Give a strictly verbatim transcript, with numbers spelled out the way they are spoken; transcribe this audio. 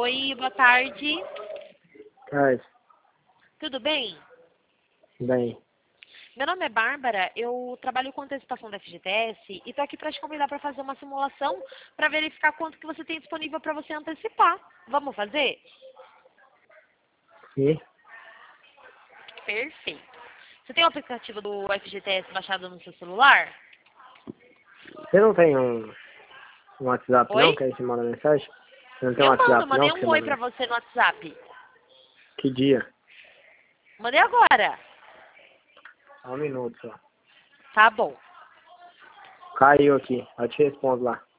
Oi, boa tarde. Oi, Tudo bem? bem. Meu nome é Bárbara, eu trabalho com antecipação da F G T S e tô aqui para te convidar para fazer uma simulação para verificar quanto que você tem disponível para você antecipar. Vamos fazer? E? Perfeito. Você tem o aplicativo do F G T S baixado no seu celular? Você não tem um, um WhatsApp não, Oi? que aí você manda mensagem? Você não tem um Eu mando, WhatsApp mandei não, que você um oi manda para mensagem? você no WhatsApp. Que dia? Mandei agora. Só um minuto só. Tá bom. Caiu aqui, eu te respondo lá.